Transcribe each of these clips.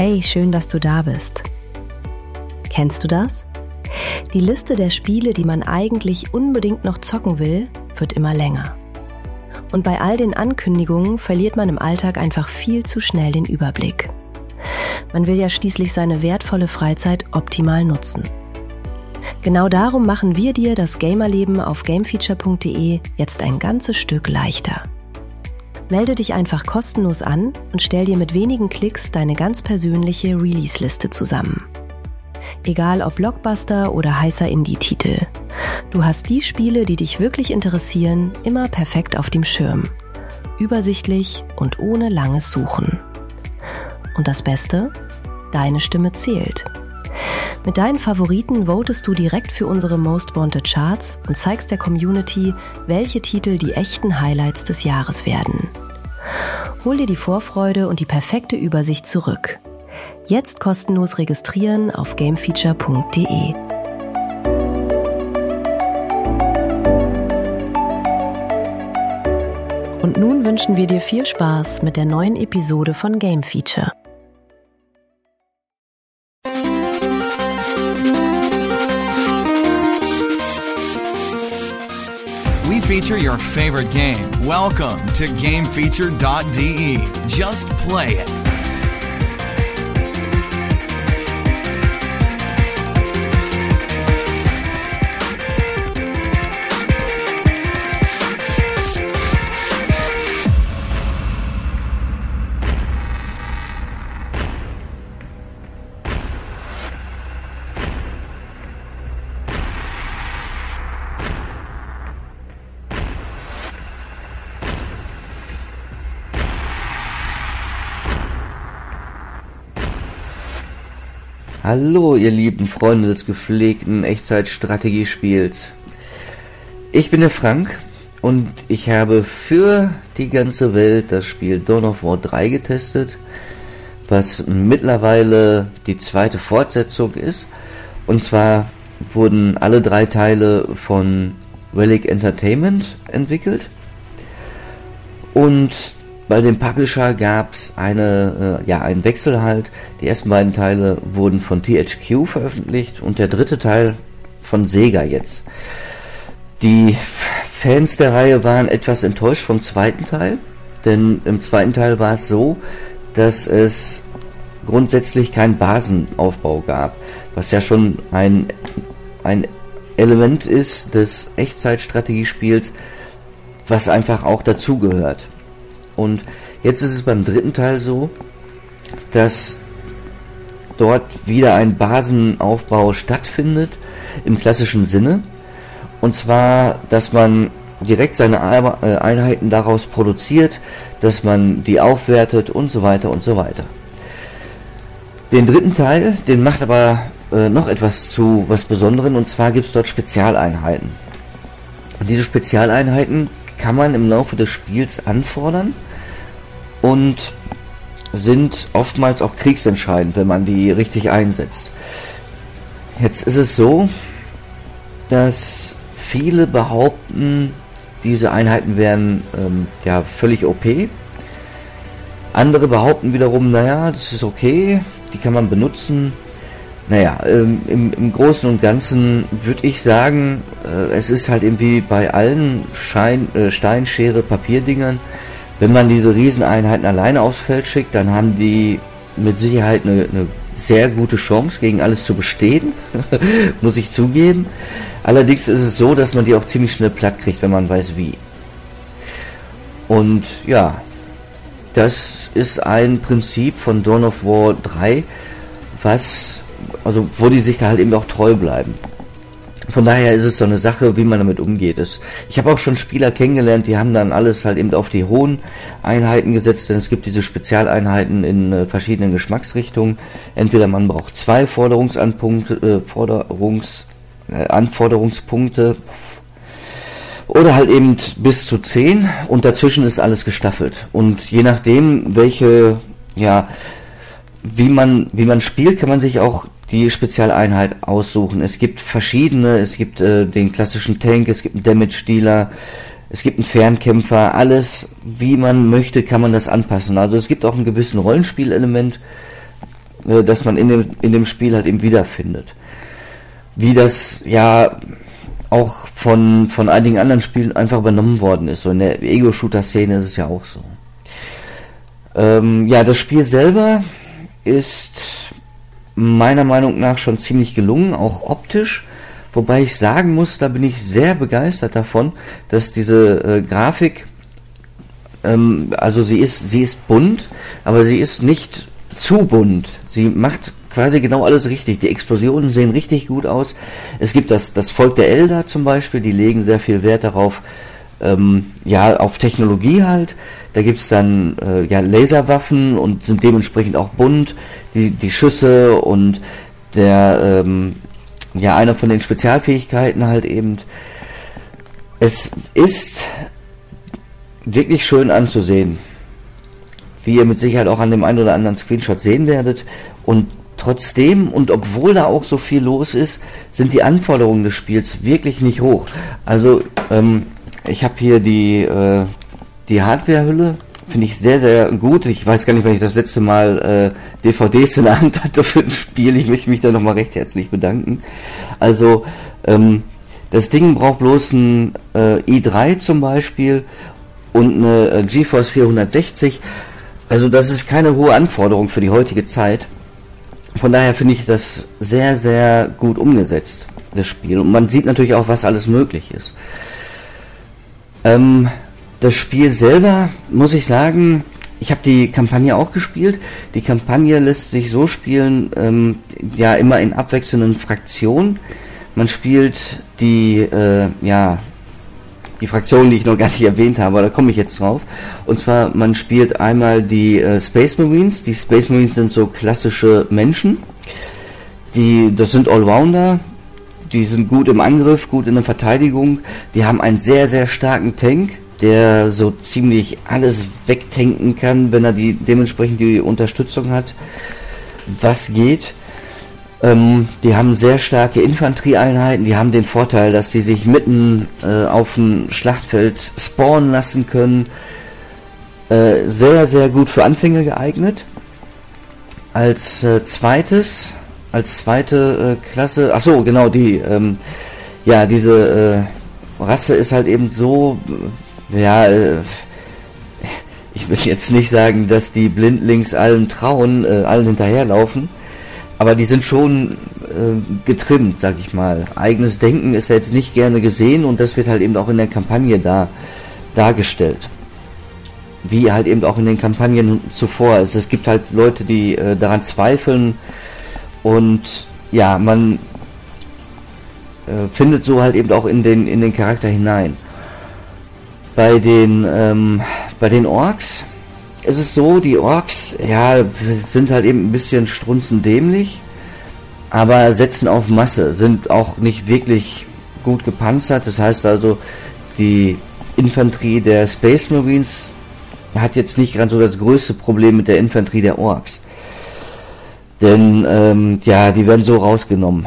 Hey, schön, dass du da bist. Kennst du das? Die Liste der Spiele, die man eigentlich unbedingt noch zocken will, wird immer länger. Und bei all den Ankündigungen verliert man im Alltag einfach viel zu schnell den Überblick. Man will ja schließlich seine wertvolle Freizeit optimal nutzen. Genau darum machen wir dir das Gamerleben auf gamefeature.de jetzt ein ganzes Stück leichter. Melde dich einfach kostenlos an und stell dir mit wenigen Klicks deine ganz persönliche Release-Liste zusammen. Egal ob Blockbuster oder heißer Indie-Titel. Du hast die Spiele, die dich wirklich interessieren, immer perfekt auf dem Schirm. Übersichtlich und ohne langes Suchen. Und das Beste? Deine Stimme zählt. Mit deinen Favoriten votest du direkt für unsere Most Wanted Charts und zeigst der Community, welche Titel die echten Highlights des Jahres werden. Hol dir die Vorfreude und die perfekte Übersicht zurück. Jetzt kostenlos registrieren auf gamefeature.de. Und nun wünschen wir dir viel Spaß mit der neuen Episode von Game Feature. We feature your favorite game. Welcome to GameFeature.de. Just play it. Hallo ihr lieben Freunde des gepflegten Echtzeitstrategiespiels. Ich bin der Frank und ich habe für die ganze Welt das Spiel Dawn of War 3 getestet, was mittlerweile die zweite Fortsetzung ist. Und zwar wurden alle 3 Teile von Relic Entertainment entwickelt und bei dem Publisher gab es einen Wechsel halt. Die ersten beiden Teile wurden von THQ veröffentlicht und der dritte Teil von Sega jetzt. Die Fans der Reihe waren etwas enttäuscht vom zweiten Teil, denn im zweiten Teil war es so, dass es grundsätzlich keinen Basenaufbau gab, was ja schon ein Element ist des Echtzeitstrategiespiels, was einfach auch dazugehört. Und jetzt ist es beim dritten Teil so, dass dort wieder ein Basenaufbau stattfindet, im klassischen Sinne. Und zwar, dass man direkt seine Einheiten daraus produziert, dass man die aufwertet und so weiter und so weiter. Den dritten Teil, den macht aber noch etwas zu was Besonderem, und zwar gibt es dort Spezialeinheiten. Und diese Spezialeinheiten kann man im Laufe des Spiels anfordern und sind oftmals auch kriegsentscheidend, wenn man die richtig einsetzt. Jetzt ist es so, dass viele behaupten, diese Einheiten wären völlig OP. Andere behaupten wiederum, naja, das ist okay, die kann man benutzen. Naja, im Großen und Ganzen würde ich sagen, es ist halt irgendwie bei allen Stein, Schere, Papierdingern, wenn man diese Rieseneinheiten alleine aufs Feld schickt, dann haben die mit Sicherheit eine sehr gute Chance, gegen alles zu bestehen, muss ich zugeben. Allerdings ist es so, dass man die auch ziemlich schnell platt kriegt, wenn man weiß wie. Und ja, das ist ein Prinzip von Dawn of War 3, wo die sich da halt eben auch treu bleiben. Von daher ist es so eine Sache, wie man damit umgeht. Ich habe auch schon Spieler kennengelernt, die haben dann alles halt eben auf die hohen Einheiten gesetzt, denn es gibt diese Spezialeinheiten in verschiedenen Geschmacksrichtungen. Entweder man braucht 2 Anforderungspunkte oder halt eben bis zu 10 und dazwischen ist alles gestaffelt. Und je nachdem, wie man spielt, kann man sich auch die Spezialeinheit aussuchen. Es gibt verschiedene, es gibt den klassischen Tank, es gibt einen Damage-Dealer, es gibt einen Fernkämpfer, alles wie man möchte, kann man das anpassen. Also es gibt auch einen gewissen Rollenspielelement das man in dem Spiel halt eben wiederfindet. Wie das ja auch von einigen anderen Spielen einfach übernommen worden ist. So in der Ego-Shooter-Szene ist es ja auch so. Ja, das Spiel selber ist meiner Meinung nach schon ziemlich gelungen, auch optisch. Wobei ich sagen muss, da bin ich sehr begeistert davon, dass diese Grafik, also sie ist bunt, aber sie ist nicht zu bunt. Sie macht quasi genau alles richtig. Die Explosionen sehen richtig gut aus. Es gibt das Volk der Elder zum Beispiel, die legen sehr viel Wert darauf, auf Technologie halt. Da gibt's dann Laserwaffen und sind dementsprechend auch bunt. Die Schüsse und einer von den Spezialfähigkeiten halt eben. Es ist wirklich schön anzusehen, wie ihr mit Sicherheit auch an dem einen oder anderen Screenshot sehen werdet. Und trotzdem und obwohl da auch so viel los ist, sind die Anforderungen des Spiels wirklich nicht hoch. Also ich habe hier die Hardware-Hülle, finde ich sehr, sehr gut. Ich weiß gar nicht, wenn ich das letzte Mal DVDs in der Hand hatte für ein Spiel. Ich möchte mich da nochmal recht herzlich bedanken. Also das Ding braucht bloß ein i3 zum Beispiel und eine GeForce 460. Also das ist keine hohe Anforderung für die heutige Zeit. Von daher finde ich das sehr, sehr gut umgesetzt, das Spiel. Und man sieht natürlich auch, was alles möglich ist. Das Spiel selber, muss ich sagen, ich habe die Kampagne auch gespielt. Die Kampagne lässt sich so spielen, immer in abwechselnden Fraktionen. Man spielt die Fraktion, die ich noch gar nicht erwähnt habe, da komme ich jetzt drauf. Und zwar, man spielt einmal die Space Marines. Die Space Marines sind so klassische Menschen. Das sind Allrounder. Die sind gut im Angriff, gut in der Verteidigung. Die haben einen sehr, sehr starken Tank, der so ziemlich alles wegtanken kann, wenn er dementsprechend die Unterstützung hat, was geht. Die haben sehr starke Infanterieeinheiten, die haben den Vorteil, dass sie sich mitten auf dem Schlachtfeld spawnen lassen können. Sehr, sehr gut für Anfänger geeignet. Als zweite Klasse, achso, genau, diese Rasse ist halt eben so, ich will jetzt nicht sagen, dass die blindlings allen trauen, allen hinterherlaufen, aber die sind schon getrimmt, sag ich mal. Eigenes Denken ist ja jetzt nicht gerne gesehen und das wird halt eben auch in der Kampagne dargestellt. Wie halt eben auch in den Kampagnen zuvor. Also es gibt halt Leute, die daran zweifeln und ja, man findet so halt eben auch in den Charakter hinein. Bei den Orks ist es so, die Orks, sind halt eben ein bisschen strunzendämlich, aber setzen auf Masse, sind auch nicht wirklich gut gepanzert. Das heißt also, die Infanterie der Space Marines hat jetzt nicht gerade so das größte Problem mit der Infanterie der Orks. Denn, die werden so rausgenommen.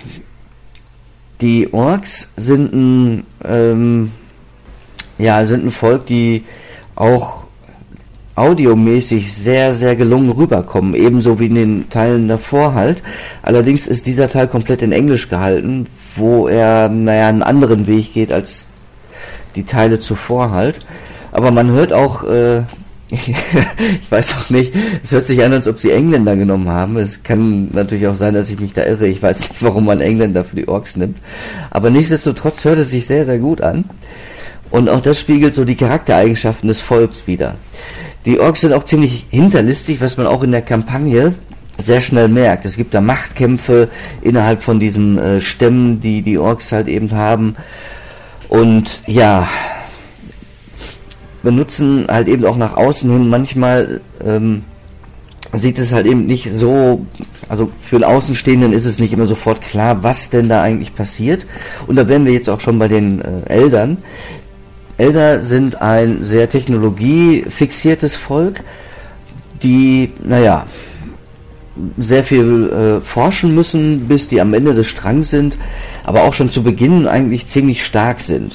Die Orks sind ein Volk, die auch audiomäßig sehr, sehr gelungen rüberkommen, ebenso wie in den Teilen davor halt. Allerdings ist dieser Teil komplett in Englisch gehalten, wo er, einen anderen Weg geht als die Teile zuvor halt. Aber man hört auch, ich weiß auch nicht, es hört sich an, als ob sie Engländer genommen haben. Es kann natürlich auch sein, dass ich mich da irre. Ich weiß nicht, warum man Engländer für die Orks nimmt. Aber nichtsdestotrotz hört es sich sehr, sehr gut an. Und auch das spiegelt so die Charaktereigenschaften des Volks wider. Die Orks sind auch ziemlich hinterlistig, was man auch in der Kampagne sehr schnell merkt. Es gibt da Machtkämpfe innerhalb von diesen Stämmen, die Orks halt eben haben. Und ja, benutzen halt eben auch nach außen hin. Manchmal sieht es halt eben nicht so, also für den Außenstehenden ist es nicht immer sofort klar, was denn da eigentlich passiert. Und da wären wir jetzt auch schon bei den Eldern. Elder sind ein sehr technologiefixiertes Volk, die, sehr viel forschen müssen, bis die am Ende des Strangs sind, aber auch schon zu Beginn eigentlich ziemlich stark sind.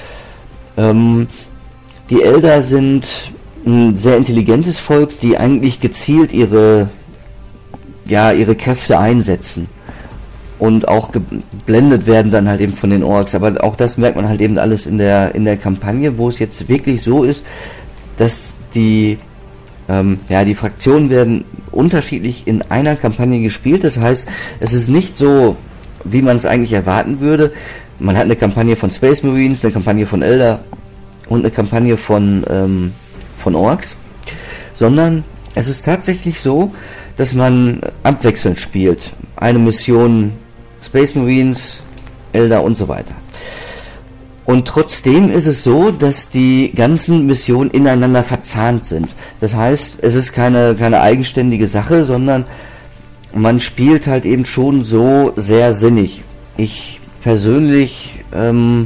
Die Elder sind ein sehr intelligentes Volk, die eigentlich gezielt ihre ja, ihre Kräfte einsetzen. Und auch geblendet werden dann halt eben von den Orks. Aber auch das merkt man halt eben alles in der Kampagne, wo es jetzt wirklich so ist, dass die Fraktionen werden unterschiedlich in einer Kampagne gespielt. Das heißt, es ist nicht so, wie man es eigentlich erwarten würde. Man hat eine Kampagne von Space Marines, eine Kampagne von Eldar und eine Kampagne von Orks. Sondern es ist tatsächlich so, dass man abwechselnd spielt. Eine Mission Space Marines, Eldar und so weiter. Und trotzdem ist es so, dass die ganzen Missionen ineinander verzahnt sind. Das heißt, es ist keine eigenständige Sache, sondern man spielt halt eben schon so sehr sinnig. Ich persönlich habe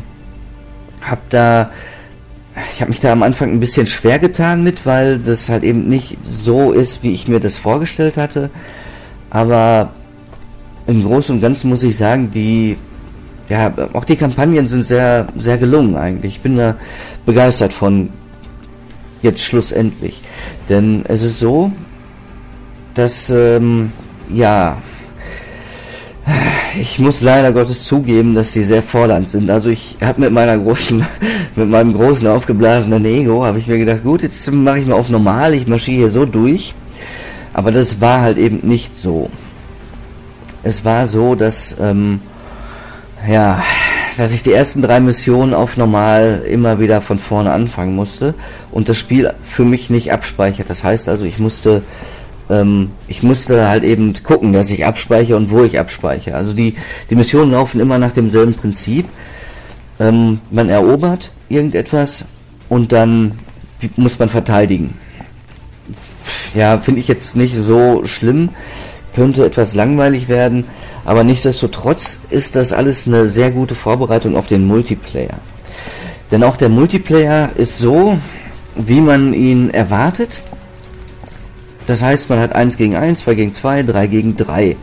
mich da am Anfang ein bisschen schwer getan mit, weil das halt eben nicht so ist, wie ich mir das vorgestellt hatte. Aber im Großen und Ganzen muss ich sagen, auch die Kampagnen sind sehr, sehr gelungen eigentlich. Ich bin da begeistert von jetzt schlussendlich. Denn es ist so, dass, ich muss leider Gottes zugeben, dass sie sehr fordernd sind. Also ich habe mit meinem großen aufgeblasenen Ego, habe ich mir gedacht, gut, jetzt mache ich mal auf normal, ich marschiere hier so durch. Aber das war halt eben nicht so. Es war so, dass ich die ersten 3 Missionen auf normal immer wieder von vorne anfangen musste und das Spiel für mich nicht abspeichert. Das heißt also, ich musste halt eben gucken, dass ich abspeichere und wo ich abspeichere. Also die Missionen laufen immer nach demselben Prinzip. Man erobert irgendetwas und dann muss man verteidigen. Ja, finde ich jetzt nicht so schlimm, könnte etwas langweilig werden, aber nichtsdestotrotz ist das alles eine sehr gute Vorbereitung auf den Multiplayer. Denn auch der Multiplayer ist so, wie man ihn erwartet. Das heißt, man hat 1 gegen 1, 2 gegen 2, 3 gegen 3.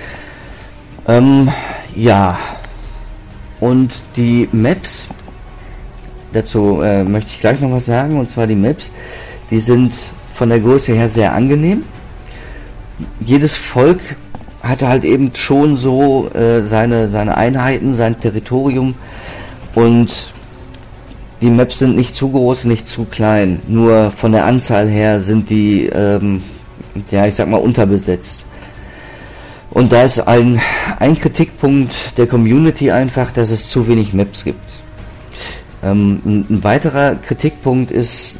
Und die Maps, dazu möchte ich gleich noch was sagen, und zwar die Maps, die sind von der Größe her sehr angenehm. Jedes Volk hatte halt eben schon so seine Einheiten, sein Territorium, und die Maps sind nicht zu groß, nicht zu klein. Nur von der Anzahl her sind die, unterbesetzt. Und da ist ein Kritikpunkt der Community einfach, dass es zu wenig Maps gibt. Ein weiterer Kritikpunkt ist,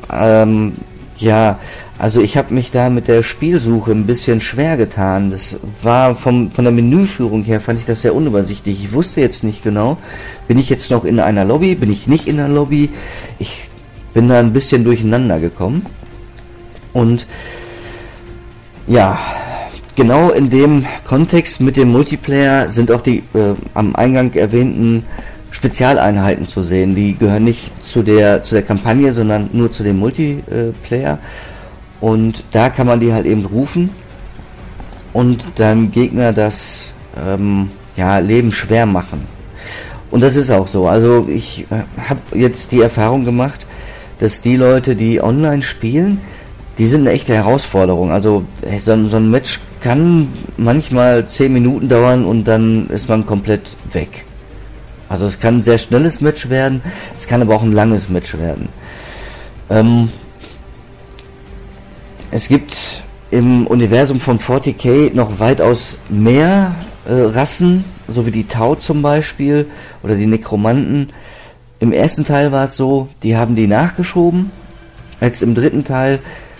also ich habe mich da mit der Spielsuche ein bisschen schwer getan. Das war von der Menüführung her, fand ich das sehr unübersichtlich. Ich wusste jetzt nicht genau, bin ich jetzt noch in einer Lobby, bin ich nicht in einer Lobby. Ich bin da ein bisschen durcheinander gekommen. Und ja, genau in dem Kontext mit dem Multiplayer sind auch die am Eingang erwähnten Spezialeinheiten zu sehen. Die gehören nicht zu der Kampagne, sondern nur zu dem Multiplayer. Und da kann man die halt eben rufen und deinem Gegner das Leben schwer machen. Und das ist auch so. Also ich habe jetzt die Erfahrung gemacht, dass die Leute, die online spielen, die sind eine echte Herausforderung. Also so ein Match kann manchmal 10 Minuten dauern und dann ist man komplett weg. Also es kann ein sehr schnelles Match werden, es kann aber auch ein langes Match werden. Es gibt im Universum von 40k noch weitaus mehr Rassen, so wie die Tau zum Beispiel oder die Nekromanten. Im ersten Teil war es so, die haben die nachgeschoben. Jetzt im dritten Teil,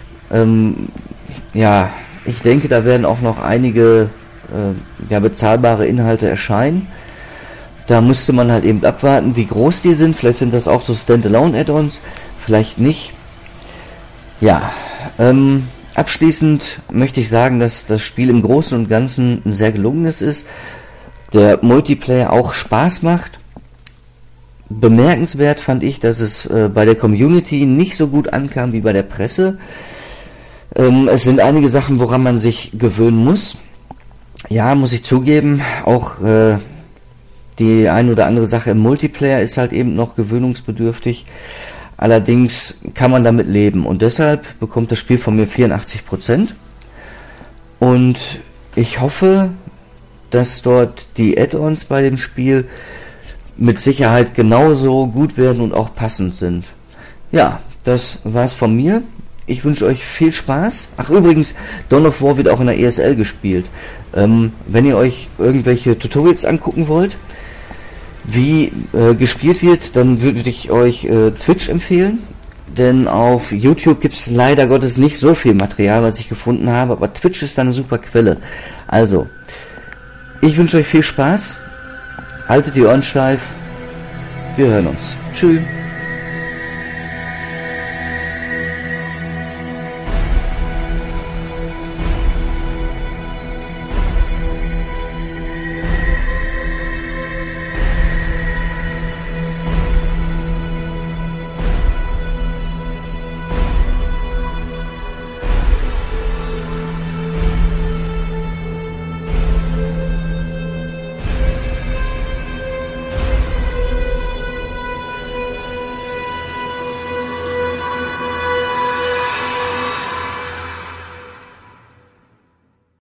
ich denke, da werden auch noch einige bezahlbare Inhalte erscheinen. Da müsste man halt eben abwarten, wie groß die sind. Vielleicht sind das auch so Standalone-Add-ons, vielleicht nicht. Ja, abschließend möchte ich sagen, dass das Spiel im Großen und Ganzen ein sehr gelungenes ist. Der Multiplayer auch Spaß macht. Bemerkenswert fand ich, dass es bei der Community nicht so gut ankam wie bei der Presse. Es sind einige Sachen, woran man sich gewöhnen muss. Ja, muss ich zugeben, auch die ein oder andere Sache im Multiplayer ist halt eben noch gewöhnungsbedürftig. Allerdings kann man damit leben und deshalb bekommt das Spiel von mir 84%. Und Ich hoffe, dass dort die Add-ons bei dem Spiel mit Sicherheit genauso gut werden und auch passend sind. Ja, das war's von mir. Ich wünsche euch viel Spaß. Ach übrigens, Dawn of War wird auch in der ESL gespielt. Wenn ihr euch irgendwelche Tutorials angucken wollt, wie gespielt wird, dann würde ich euch Twitch empfehlen. Denn auf YouTube gibt es leider Gottes nicht so viel Material, was ich gefunden habe, aber Twitch ist da eine super Quelle. Also, ich wünsche euch viel Spaß. Haltet die Ohren steif. Wir hören uns. Tschüss.